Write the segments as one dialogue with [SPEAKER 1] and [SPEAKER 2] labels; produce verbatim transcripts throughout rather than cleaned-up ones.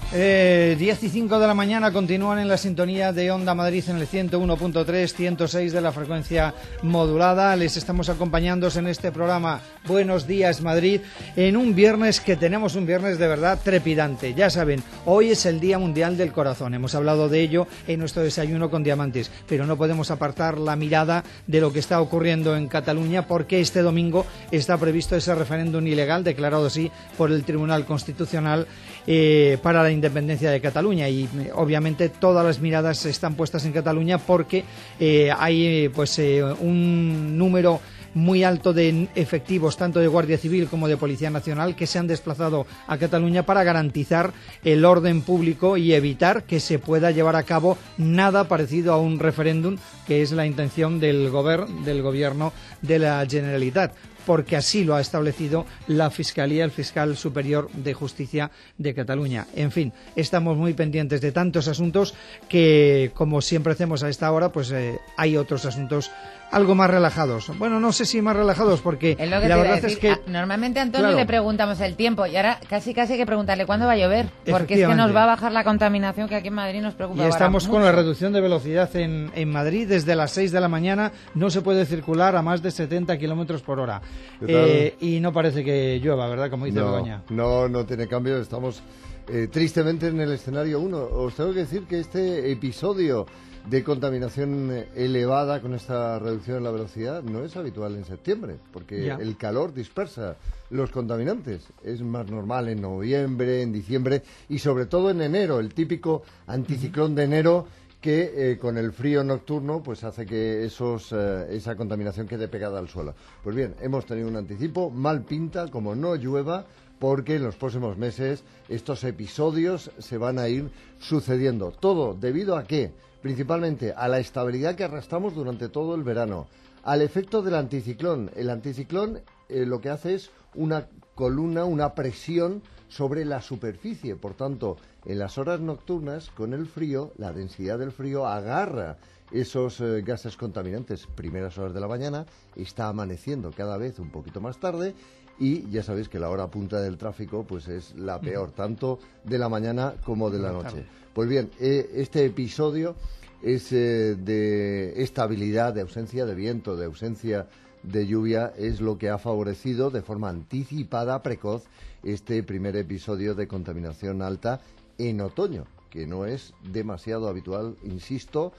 [SPEAKER 1] Eh, diez y cinco de la mañana continúan en la sintonía de Onda Madrid en el ciento uno punto tres, ciento seis de la frecuencia modulada. Les estamos acompañando en este programa Buenos Días Madrid, en un viernes que tenemos un viernes de verdad trepidante. Ya saben, hoy es el Día Mundial del Corazón. Hemos hablado de ello en nuestro desayuno con diamantes, pero no podemos apartar la mirada de lo que está ocurriendo en Cataluña, porque este domingo está previsto ese referéndum ilegal declarado así por el Tribunal Constitucional eh, para la independencia de Cataluña, y obviamente todas las miradas están puestas en Cataluña porque eh, hay pues eh, un número muy alto de efectivos, tanto de Guardia Civil como de Policía Nacional, que se han desplazado a Cataluña para garantizar el orden público y evitar que se pueda llevar a cabo nada parecido a un referéndum, que es la intención del, gober del gobierno de la Generalitat, porque así lo ha establecido la Fiscalía, el Fiscal Superior de Justicia de Cataluña. En fin, estamos muy pendientes de tantos asuntos que, como siempre hacemos a esta hora, pues eh, hay otros asuntos algo más relajados. Bueno, no sé si más relajados, porque
[SPEAKER 2] es lo que
[SPEAKER 1] la
[SPEAKER 2] te
[SPEAKER 1] verdad
[SPEAKER 2] decir.
[SPEAKER 1] es que...
[SPEAKER 2] Ah, normalmente a Antonio
[SPEAKER 1] claro,
[SPEAKER 2] le preguntamos el tiempo, y ahora casi casi hay que preguntarle cuándo va a llover, porque es que nos va a bajar la contaminación, que aquí en Madrid nos preocupa.
[SPEAKER 1] Y estamos
[SPEAKER 2] mucho.
[SPEAKER 1] con la reducción de velocidad en, en Madrid. Desde las seis de la mañana no se puede circular a más de setenta kilómetros por hora. Eh, y no parece que llueva, ¿verdad? Como dice
[SPEAKER 3] no,
[SPEAKER 1] Begoña.
[SPEAKER 3] No, no tiene cambio. Estamos eh, tristemente en el escenario uno. Os tengo que decir que este episodio de contaminación elevada con esta reducción en la velocidad no es habitual en septiembre, porque ya. el calor dispersa los contaminantes. Es más normal en noviembre, en diciembre y sobre todo en enero, el típico anticiclón de enero que eh, con el frío nocturno pues hace que esos eh, esa contaminación quede pegada al suelo. Pues bien, hemos tenido un anticipo, mal pinta, como no llueva, porque en los próximos meses estos episodios se van a ir sucediendo. Todo debido a qué? Principalmente a la estabilidad que arrastramos durante todo el verano, al efecto del anticiclón. El anticiclón eh, lo que hace es una columna, una presión sobre la superficie. Por tanto, en las horas nocturnas, con el frío, la densidad del frío agarra esos eh, gases contaminantes. Primeras horas de la mañana, está amaneciendo cada vez un poquito más tarde, y ya sabéis que la hora punta del tráfico pues es la peor, tanto de la mañana como de la noche. Pues bien, eh, este episodio es eh, de estabilidad, de ausencia de viento, de ausencia de lluvia, es lo que ha favorecido de forma anticipada, precoz, este primer episodio de contaminación alta en otoño, que no es demasiado habitual, insisto,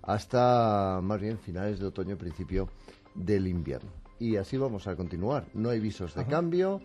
[SPEAKER 3] hasta más bien finales de otoño, principio del invierno. Y así vamos a continuar. No hay visos de Ajá. cambio.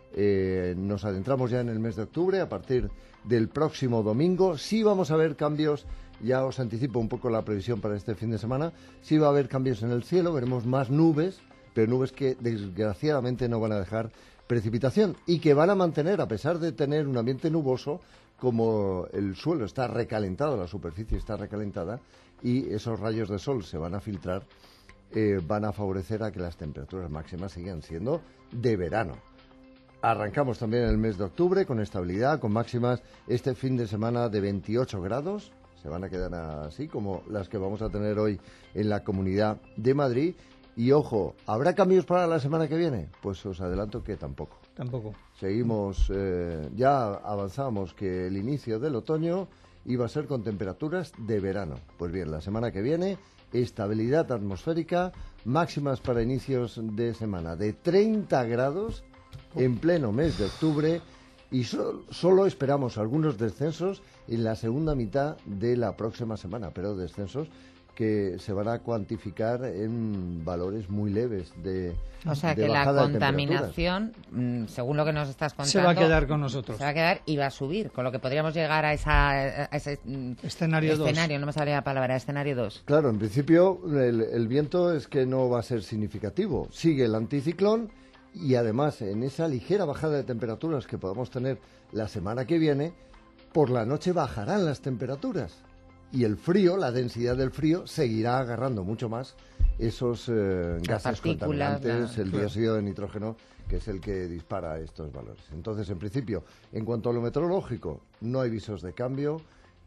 [SPEAKER 3] Eh, nos adentramos ya en el mes de octubre. A partir del próximo domingo sí vamos a ver cambios. Ya os anticipo un poco la previsión para este fin de semana. Sí va a haber cambios en el cielo. Veremos más nubes, pero nubes que desgraciadamente no van a dejar precipitación y que van a mantener, a pesar de tener un ambiente nuboso, como el suelo está recalentado, la superficie está recalentada y esos rayos de sol se van a filtrar. Eh, van a favorecer a que las temperaturas máximas sigan siendo de verano. Arrancamos también el mes de octubre con estabilidad, con máximas este fin de semana de veintiocho grados. Se van a quedar así como las que vamos a tener hoy en la Comunidad de Madrid. Y ojo, ¿habrá cambios para la semana que viene? Pues os adelanto que tampoco.
[SPEAKER 1] Tampoco.
[SPEAKER 3] Seguimos, eh, ya avanzamos que el inicio del otoño iba a ser con temperaturas de verano. Pues bien, la semana que viene, estabilidad atmosférica, máximas para inicios de semana de treinta grados en pleno mes de octubre, y so, solo esperamos algunos descensos en la segunda mitad de la próxima semana, pero descensos que se van a cuantificar en valores muy leves de
[SPEAKER 2] O sea
[SPEAKER 3] de
[SPEAKER 2] que la
[SPEAKER 3] bajada
[SPEAKER 2] contaminación, según lo que nos estás contando,
[SPEAKER 1] se va a quedar con nosotros.
[SPEAKER 2] Se va a quedar y va a subir, con lo que podríamos llegar a, esa, a ese
[SPEAKER 1] escenario dos.
[SPEAKER 2] Escenario, no me salía la palabra, escenario dos.
[SPEAKER 3] Claro, en principio el, el viento es que no va a ser significativo. Sigue el anticiclón y además en esa ligera bajada de temperaturas que podamos tener la semana que viene, por la noche bajarán las temperaturas. Y el frío, la densidad del frío, seguirá agarrando mucho más esos eh, gases contaminantes, la... el dióxido de nitrógeno, que es el que dispara estos valores. Entonces, en principio, en cuanto a lo meteorológico, no hay visos de cambio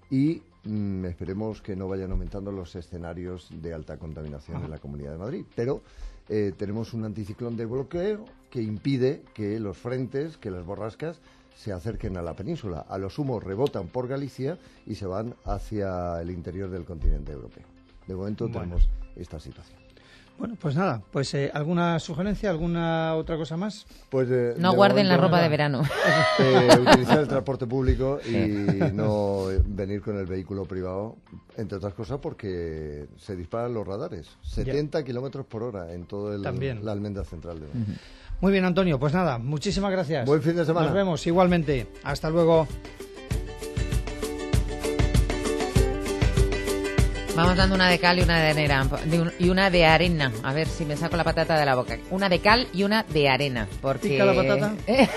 [SPEAKER 3] y mmm, esperemos que no vayan aumentando los escenarios de alta contaminación Ajá. en la Comunidad de Madrid. Pero eh, tenemos un anticiclón de bloqueo que impide que los frentes, que las borrascas, se acerquen a la península. A lo sumo rebotan por Galicia y se van hacia el interior del continente europeo. De momento bueno. tenemos esta situación.
[SPEAKER 1] Bueno, pues nada, pues eh, ¿alguna sugerencia, alguna otra cosa más?
[SPEAKER 3] Pues eh,
[SPEAKER 2] no guarden la ropa nada. de verano.
[SPEAKER 3] Eh, utilizar el transporte público y no venir con el vehículo privado, entre otras cosas porque se disparan los radares. setenta kilómetros por hora en toda la almendra central de Madrid. Uh-huh.
[SPEAKER 1] Muy bien, Antonio, pues nada, muchísimas gracias.
[SPEAKER 3] Buen fin de semana.
[SPEAKER 1] Nos vemos igualmente. Hasta luego.
[SPEAKER 2] Vamos dando una de cal y una de arena de un, y una de arena. A ver si me saco la patata de la boca. Una de cal y una de arena. Porque...
[SPEAKER 1] ¿Pica la patata?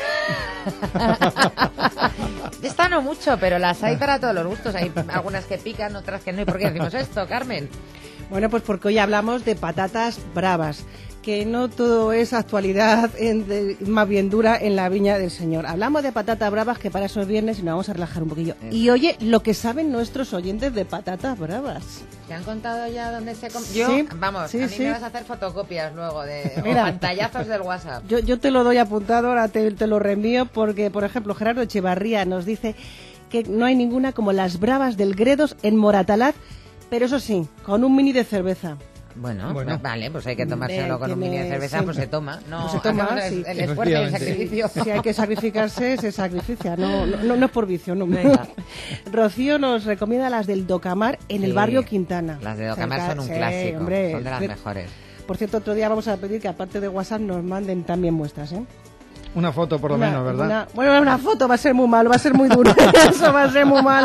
[SPEAKER 2] Esta no mucho, pero las hay para todos los gustos. Hay algunas que pican, otras que no. ¿Y por qué decimos esto, Carmen?
[SPEAKER 4] Bueno, pues porque hoy hablamos de patatas bravas, que no todo es actualidad, en de, más bien dura en la viña del Señor. Hablamos de patatas bravas, que para esos viernes y nos vamos a relajar un poquillo. Eso. Y oye, lo que saben nuestros oyentes de patatas bravas.
[SPEAKER 2] ¿Te han contado ya dónde se compra? Yo, sí, vamos, sí, a mí sí. me vas a hacer fotocopias luego de Mira, pantallazos del WhatsApp.
[SPEAKER 4] Yo, yo te lo doy apuntado, ahora te, te lo reenvío, porque, por ejemplo, Gerardo Echevarría nos dice que no hay ninguna como las bravas del Gredos en Moratalaz, pero eso sí, con un mini de cerveza.
[SPEAKER 2] Bueno, bueno, vale, pues hay que tomárselo con un mini de cerveza, sí. pues se toma. No,
[SPEAKER 4] pues se toma,
[SPEAKER 2] sí. el esfuerzo y el sacrificio.
[SPEAKER 4] Si hay que sacrificarse, se sacrifica, no, no, no es por vicio. No. Rocío nos recomienda las del Docamar en sí. el barrio Quintana.
[SPEAKER 2] Las de Docamar Cerca, son un sí, clásico, hombre, son de las de, mejores.
[SPEAKER 4] Por cierto, otro día vamos a pedir que aparte de WhatsApp nos manden también muestras, ¿eh?
[SPEAKER 1] Una foto por lo
[SPEAKER 4] una,
[SPEAKER 1] menos, ¿verdad?
[SPEAKER 4] Una, bueno, una foto va a ser muy malo, va a ser muy duro. Eso va a ser muy malo.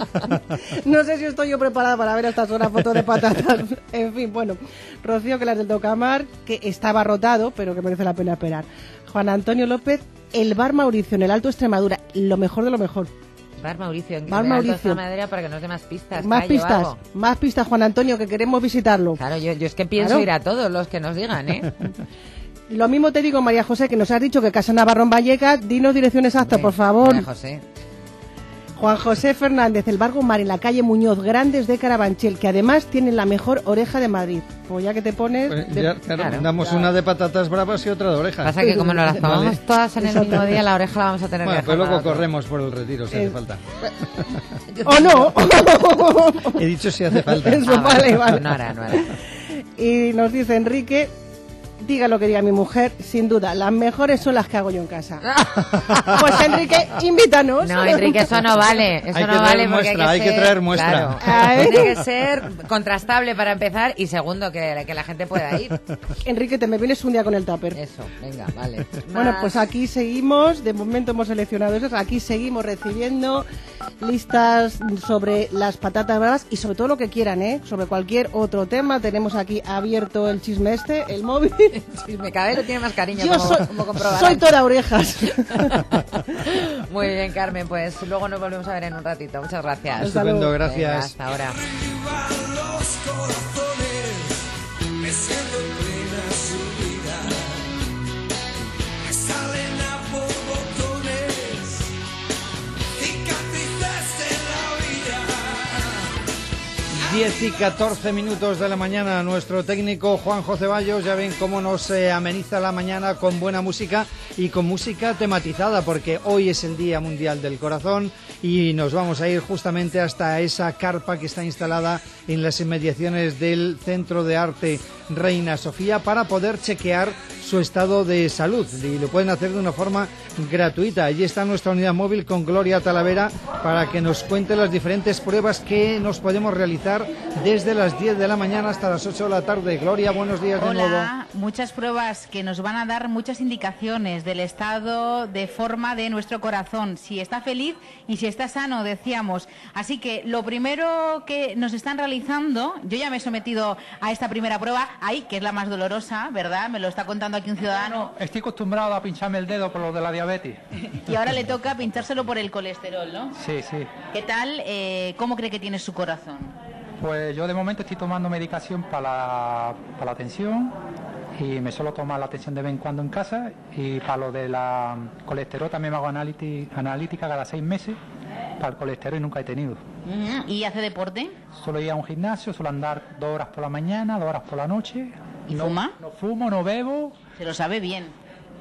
[SPEAKER 4] No sé si estoy yo preparada para ver a estas horas fotos de patatas. En fin, bueno. Rocío, que las del Docamar, que estaba rotado, pero que merece la pena esperar. Juan Antonio López, el Bar Mauricio en el Alto Extremadura. Lo mejor de lo mejor.
[SPEAKER 2] Bar Mauricio, en
[SPEAKER 4] Bar
[SPEAKER 2] el
[SPEAKER 4] Mauricio.
[SPEAKER 2] Alto Extremadura, para que nos dé más pistas.
[SPEAKER 4] Más pistas, más pistas, Juan Antonio, que queremos visitarlo.
[SPEAKER 2] Claro, yo, yo es que pienso claro. ir a todos los que nos digan, ¿eh?
[SPEAKER 4] Lo mismo te digo, María José, que nos has dicho que Casa Navarro en Vallecas. Dinos dirección exacta, por favor.
[SPEAKER 2] María José.
[SPEAKER 4] Juan José Fernández, el Bar Gomar en la calle Muñoz Grandes de Carabanchel, que además tienen la mejor oreja de Madrid. Pues ya que te pones...
[SPEAKER 1] Pues
[SPEAKER 4] de...
[SPEAKER 1] ya, claro,
[SPEAKER 4] claro,
[SPEAKER 1] damos
[SPEAKER 4] claro.
[SPEAKER 1] una de patatas bravas y otra de orejas.
[SPEAKER 2] Pasa que como nos las tomamos vale. todas en el mismo día, la oreja la vamos a tener
[SPEAKER 1] bueno,
[SPEAKER 2] que
[SPEAKER 1] dejar. Pues luego
[SPEAKER 2] para
[SPEAKER 1] corremos por el retiro si eh. hace falta.
[SPEAKER 4] ¿O no?
[SPEAKER 1] He dicho si hace falta.
[SPEAKER 4] Eso,
[SPEAKER 2] ah,
[SPEAKER 4] vale,
[SPEAKER 2] vale.
[SPEAKER 4] vale.
[SPEAKER 2] No hará, no hará.
[SPEAKER 4] Y nos dice Enrique... Diga lo que diga mi mujer, sin duda, las mejores son las que hago yo en casa. Pues Enrique, invítanos.
[SPEAKER 2] No, Enrique, eso no vale. Eso
[SPEAKER 1] hay
[SPEAKER 2] no
[SPEAKER 1] que
[SPEAKER 2] vale
[SPEAKER 1] muestra,
[SPEAKER 2] porque hay que,
[SPEAKER 1] hay
[SPEAKER 2] ser,
[SPEAKER 1] que traer muestra.
[SPEAKER 2] Claro, tiene que ser contrastable para empezar y segundo, que, que la gente pueda ir.
[SPEAKER 4] Enrique, te me vienes un día con el tupper.
[SPEAKER 2] Eso, venga, vale.
[SPEAKER 4] Bueno,
[SPEAKER 2] Más...
[SPEAKER 4] pues aquí seguimos, de momento hemos seleccionado esas, aquí seguimos recibiendo listas sobre las patatas bravas y sobre todo lo que quieran, ¿eh? Sobre cualquier otro tema, tenemos aquí abierto el chisme este, el móvil.
[SPEAKER 2] Chisme Cabello tiene más cariño,
[SPEAKER 4] yo
[SPEAKER 2] como,
[SPEAKER 4] soy,
[SPEAKER 2] como comprobarán.
[SPEAKER 4] Soy toda orejas.
[SPEAKER 2] Muy bien, Carmen, pues luego nos volvemos a ver en un ratito. Muchas gracias.
[SPEAKER 1] Estupendo, gracias.
[SPEAKER 2] Venga, hasta ahora.
[SPEAKER 1] diez y catorce minutos de la mañana, nuestro técnico Juanjo Ceballos, ya ven cómo nos eh, ameniza la mañana con buena música y con música tematizada, porque hoy es el Día Mundial del Corazón y nos vamos a ir justamente hasta esa carpa que está instalada en las inmediaciones del Centro de Arte Reina Sofía para poder chequear su estado de salud y lo pueden hacer de una forma gratuita. Allí está nuestra unidad móvil con Gloria Talavera para que nos cuente las diferentes pruebas que nos podemos realizar desde las diez de la mañana hasta las ocho de la tarde. Gloria, buenos días de
[SPEAKER 5] Hola,
[SPEAKER 1] nuevo.
[SPEAKER 5] Hola, muchas pruebas que nos van a dar muchas indicaciones del estado de forma de nuestro corazón, si está feliz y si está sano, decíamos. Así que lo primero que nos están realizando, yo ya me he sometido a esta primera prueba, ahí, que es la más dolorosa, ¿verdad? Me lo está contando aquí un ciudadano.
[SPEAKER 6] Estoy acostumbrado a pincharme el dedo por lo de la diabetes.
[SPEAKER 5] Y ahora le toca pinchárselo por el colesterol, ¿no?
[SPEAKER 6] Sí, sí.
[SPEAKER 5] ¿Qué tal? Eh, ¿Cómo cree que tiene su corazón?
[SPEAKER 6] Pues yo de momento estoy tomando medicación para la, para la tensión y me suelo tomar la tensión de vez en cuando en casa, y para lo de la colesterol también me hago analítica cada seis meses para el colesterol y nunca he tenido.
[SPEAKER 5] Uh-huh. ¿Y hace deporte?
[SPEAKER 6] Suelo ir a un gimnasio, suelo andar dos horas por la mañana, dos horas por la noche.
[SPEAKER 5] ¿Y
[SPEAKER 6] no,
[SPEAKER 5] fuma?
[SPEAKER 6] No fumo, no bebo.
[SPEAKER 5] Se lo sabe bien.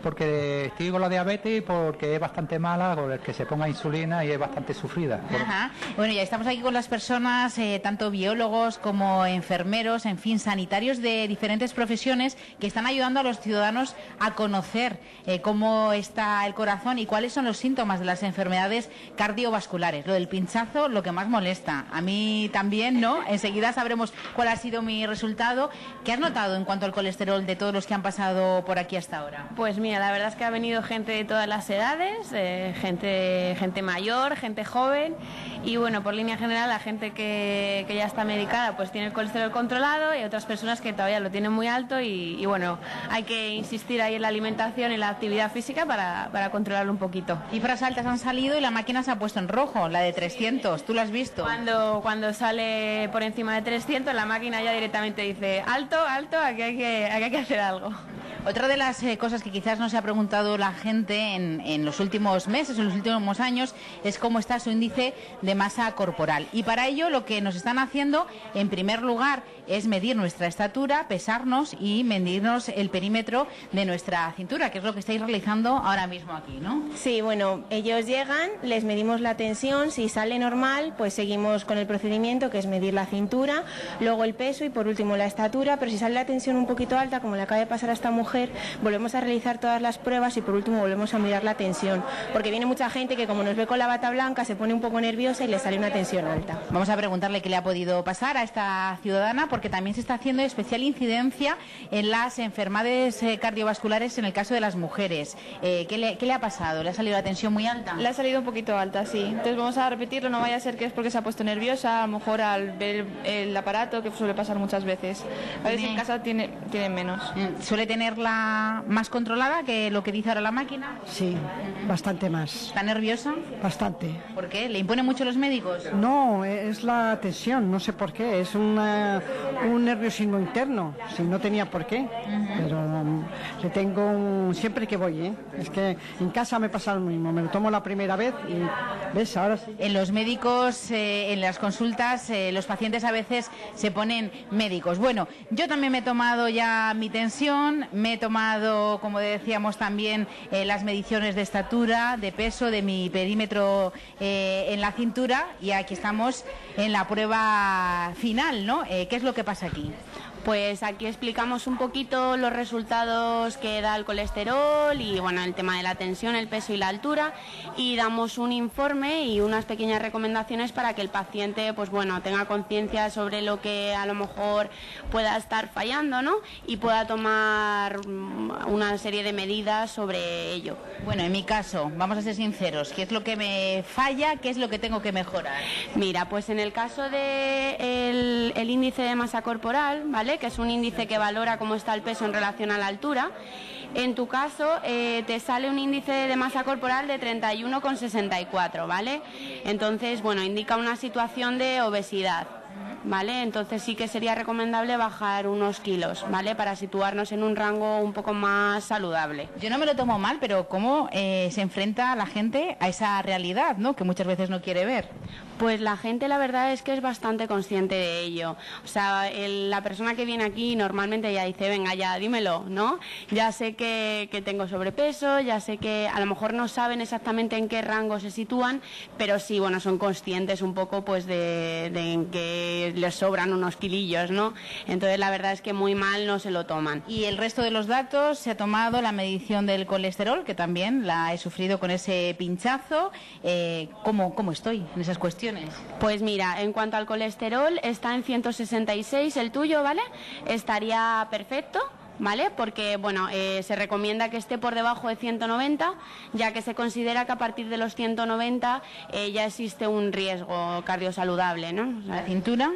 [SPEAKER 6] porque estoy con la diabetes, porque es bastante mala, con el que se ponga insulina y es bastante sufrida.
[SPEAKER 5] Ajá. Bueno, ya estamos aquí con las personas, eh, tanto biólogos como enfermeros, en fin, sanitarios de diferentes profesiones que están ayudando a los ciudadanos a conocer eh, cómo está el corazón y cuáles son los síntomas de las enfermedades cardiovasculares. Lo del pinchazo, lo que más molesta. A mí también, ¿no? Enseguida sabremos cuál ha sido mi resultado. ¿Qué has notado en cuanto al colesterol de todos los que han pasado por aquí hasta ahora?
[SPEAKER 7] Pues mira, la verdad es que ha venido gente de todas las edades, eh, gente, gente mayor, gente joven, y bueno, por línea general la gente que, que ya está medicada pues tiene el colesterol controlado, y otras personas que todavía lo tienen muy alto, y, y bueno, hay que insistir ahí en la alimentación y la actividad física para, para controlarlo un poquito.
[SPEAKER 5] Cifras altas han salido y la máquina se ha puesto en rojo, la de trescientos. ¿Tú lo has visto?
[SPEAKER 7] Cuando, cuando sale por encima de trescientos, la máquina ya directamente dice alto, alto, aquí hay que, aquí hay que hacer algo.
[SPEAKER 5] Otra de las eh, cosas que quizás no se ha preguntado la gente en, en los últimos meses, en los últimos años, es cómo está su índice de masa corporal. Y para ello lo que nos están haciendo, en primer lugar, es medir nuestra estatura, pesarnos y medirnos el perímetro de nuestra cintura, que es lo que estáis realizando ahora mismo aquí, ¿no?
[SPEAKER 8] Sí, bueno, ellos llegan, les medimos la tensión, si sale normal, pues seguimos con el procedimiento, que es medir la cintura, luego el peso y por último la estatura, pero si sale la tensión un poquito alta, como le acaba de pasar a esta mujer, volvemos a realizar todas las pruebas y por último volvemos a mirar la tensión, porque viene mucha gente que como nos ve con la bata blanca se pone un poco nerviosa y le sale una tensión alta.
[SPEAKER 5] Vamos a preguntarle qué le ha podido pasar a esta ciudadana, porque también se está haciendo especial incidencia en las enfermedades eh, cardiovasculares en el caso de las mujeres. Eh, ¿qué, le, ¿Qué le ha pasado? ¿Le ha salido la tensión muy alta?
[SPEAKER 9] Le ha salido un poquito alta, sí. Entonces vamos a repetirlo, no vaya a ser que es porque se ha puesto nerviosa, a lo mejor al ver el aparato, que suele pasar muchas veces. A veces en casa tiene, tiene menos.
[SPEAKER 5] ¿Suele tenerla más controlada que lo que dice ahora la máquina?
[SPEAKER 10] Sí, bastante más.
[SPEAKER 5] ¿Está nerviosa?
[SPEAKER 10] Bastante.
[SPEAKER 5] ¿Por qué? ¿Le imponen mucho los médicos?
[SPEAKER 10] No, es la tensión, no sé por qué, es una, un nerviosismo interno, si no tenía por qué, uh-huh. pero um, le tengo un, siempre que voy, ¿eh? Es que en casa me pasa lo mismo, me lo tomo la primera vez y ves, ahora sí.
[SPEAKER 5] En los médicos, eh, en las consultas, eh, los pacientes a veces se ponen médicos. Bueno, yo también me he tomado ya mi tensión, me he tomado, como decíamos también, eh, las mediciones de estatura, de peso, de mi perímetro eh, en la cintura, y aquí estamos en la prueba final, ¿no? Eh, ¿Qué es lo que pasa aquí?
[SPEAKER 7] Pues aquí explicamos un poquito los resultados que da el colesterol y bueno, el tema de la tensión, el peso y la altura, y damos un informe y unas pequeñas recomendaciones para que el paciente pues bueno, tenga conciencia sobre lo que a lo mejor pueda estar fallando, ¿no? Y pueda tomar una serie de medidas sobre ello.
[SPEAKER 5] Bueno, en mi caso, vamos a ser sinceros, ¿qué es lo que me falla? ¿Qué es lo que tengo que mejorar?
[SPEAKER 7] Mira, pues en el caso de el, el índice de masa corporal, ¿vale? Que es un índice que valora cómo está el peso en relación a la altura. En tu caso eh, te sale un índice de masa corporal de treinta y uno coma sesenta y cuatro, ¿vale? Entonces, bueno, indica una situación de obesidad, ¿vale? Entonces sí que sería recomendable bajar unos kilos, ¿vale? Para situarnos en un rango un poco más saludable.
[SPEAKER 5] Yo no me lo tomo mal, pero ¿cómo eh, se enfrenta la gente a esa realidad, ¿no? Que muchas veces no quiere ver.
[SPEAKER 7] Pues la gente la verdad es que es bastante consciente de ello. O sea, el, la persona que viene aquí normalmente ya dice, venga ya, dímelo, ¿no? Ya sé que, que tengo sobrepeso, ya sé que a lo mejor no saben exactamente en qué rango se sitúan, pero sí, bueno, son conscientes un poco pues de, de en que les sobran unos kilillos, ¿no? Entonces la verdad es que muy mal no se lo toman.
[SPEAKER 5] Y el resto de los datos, se ha tomado la medición del colesterol, que también la he sufrido con ese pinchazo. Eh, ¿cómo, ¿Cómo estoy en esas cuestiones?
[SPEAKER 7] Pues mira, en cuanto al colesterol, está en ciento sesenta y seis el tuyo, ¿vale? Estaría perfecto, ¿vale? Porque, bueno, eh, se recomienda que esté por debajo de ciento noventa, ya que se considera que a partir de los ciento noventa eh, ya existe un riesgo cardiosaludable, ¿no? O sea,
[SPEAKER 5] ¿la cintura?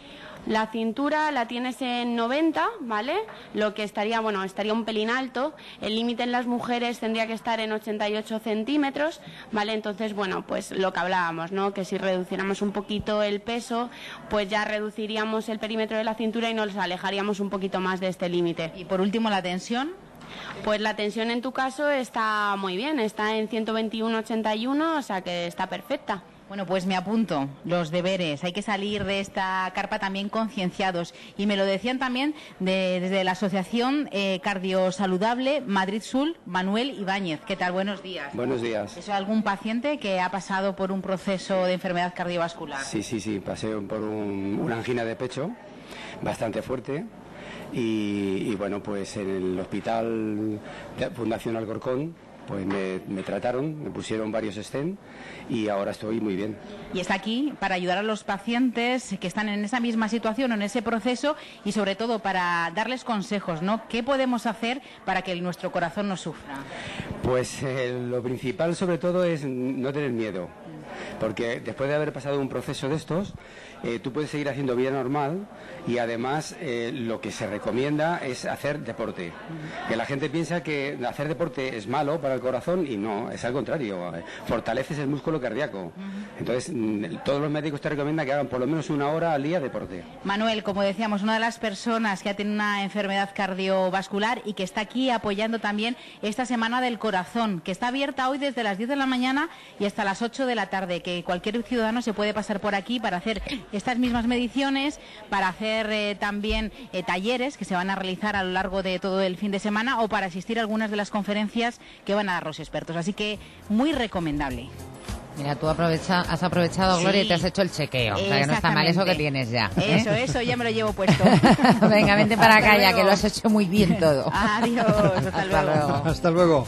[SPEAKER 7] La cintura la tienes en noventa, ¿vale? Lo que estaría, bueno, estaría un pelín alto. El límite en las mujeres tendría que estar en ochenta y ocho centímetros, ¿vale? Entonces, bueno, pues lo que hablábamos, ¿no? Que si reduciéramos un poquito el peso, pues ya reduciríamos el perímetro de la cintura y nos alejaríamos un poquito más de este límite.
[SPEAKER 5] Y por último, la tensión.
[SPEAKER 7] Pues la tensión en tu caso está muy bien, está en ciento veintiuno coma ochenta y uno, o sea que está perfecta.
[SPEAKER 5] Bueno, pues me apunto los deberes. Hay que salir de esta carpa también concienciados. Y me lo decían también de, desde la Asociación eh, Cardiosaludable Madrid Sur, Manuel Ibáñez. ¿Qué tal? Buenos días.
[SPEAKER 11] Buenos días.
[SPEAKER 5] ¿Es algún paciente que ha pasado por un proceso de enfermedad cardiovascular?
[SPEAKER 11] Sí, sí, sí. Pasé por un, una angina de pecho bastante fuerte. Y, y bueno, pues en el hospital de Fundación Alcorcón pues me, me trataron, me pusieron varios stent y ahora estoy muy bien.
[SPEAKER 5] Y está aquí para ayudar a los pacientes que están en esa misma situación o en ese proceso y sobre todo para darles consejos, ¿no? ¿Qué podemos hacer para que nuestro corazón no sufra?
[SPEAKER 11] Pues eh, lo principal sobre todo es no tener miedo, porque después de haber pasado un proceso de estos, eh, tú puedes seguir haciendo vida normal y además eh, lo que se recomienda es hacer deporte. Que la gente piensa que hacer deporte es malo para el corazón y no, es al contrario, fortaleces el músculo cardíaco. Entonces, todos los médicos te recomiendan que hagan por lo menos una hora al día deporte.
[SPEAKER 5] Manuel, como decíamos, una de las personas que ha tenido una enfermedad cardiovascular y que está aquí apoyando también esta Semana del Corazón, que está abierta hoy desde las diez de la mañana y hasta las ocho de la tarde, que cualquier ciudadano se puede pasar por aquí para hacer estas mismas mediciones, para hacer eh, también eh, talleres que se van a realizar a lo largo de todo el fin de semana o para asistir a algunas de las conferencias que van a dar los expertos. Así que muy recomendable.
[SPEAKER 2] Mira, tú aprovecha, has aprovechado, Gloria, sí, y te has hecho el chequeo. O sea, que no está mal eso que tienes ya, ¿eh?
[SPEAKER 5] Eso, eso, ya me lo llevo puesto.
[SPEAKER 2] Venga, vente para acá ya, que lo has hecho muy bien todo.
[SPEAKER 5] Adiós, hasta,
[SPEAKER 2] hasta
[SPEAKER 5] luego.
[SPEAKER 2] luego.
[SPEAKER 1] Hasta luego.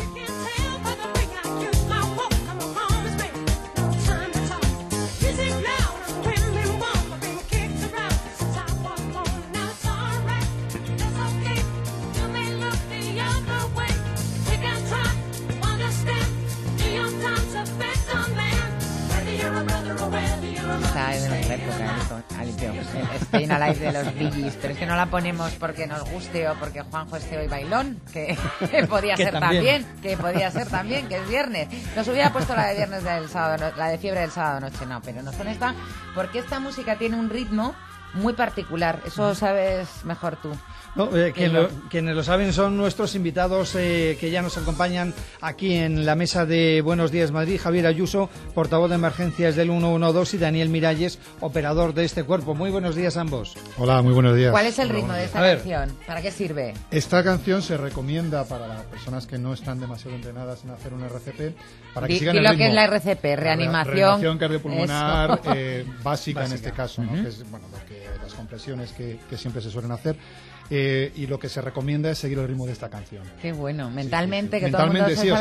[SPEAKER 2] De nuestra época, Alito, el Staying Alive de los Bee Gees, pero es que no la ponemos porque nos guste o porque Juanjo esté hoy bailón, que, que podía
[SPEAKER 1] que
[SPEAKER 2] ser
[SPEAKER 1] también.
[SPEAKER 2] también, que podía ser también, que es viernes. Nos hubiera puesto la de viernes del sábado, la de fiebre del sábado noche, no, pero nos pone esta porque esta música tiene un ritmo muy particular, eso sabes mejor tú.
[SPEAKER 1] No, eh, quien lo, quienes lo saben son nuestros invitados eh, que ya nos acompañan aquí en la mesa de Buenos Días Madrid, Javier Ayuso, portavoz de emergencias del ciento doce, y Daniel Miralles, operador de este cuerpo. Muy buenos días ambos.
[SPEAKER 12] Hola, muy buenos días.
[SPEAKER 2] ¿Cuál es el ritmo de esta canción? ¿Para qué sirve?
[SPEAKER 12] Esta canción se recomienda para las personas que no están demasiado entrenadas en hacer un R C P, para que
[SPEAKER 2] Di,
[SPEAKER 12] sigan
[SPEAKER 2] di
[SPEAKER 12] el
[SPEAKER 2] lo
[SPEAKER 12] ritmo.
[SPEAKER 2] que es la R C P, reanimación.
[SPEAKER 12] Reanimación cardiopulmonar eh, básica,
[SPEAKER 1] básica
[SPEAKER 12] en este caso, ¿no?
[SPEAKER 1] Uh-huh.
[SPEAKER 12] Que es, bueno, lo que, las compresiones que, que siempre se suelen hacer. Eh, y lo que se recomienda es seguir el ritmo de esta canción.
[SPEAKER 2] Qué bueno, mentalmente,
[SPEAKER 12] sí, sí, sí.
[SPEAKER 2] que
[SPEAKER 12] mentalmente,
[SPEAKER 2] todo el mundo
[SPEAKER 12] sí,
[SPEAKER 2] se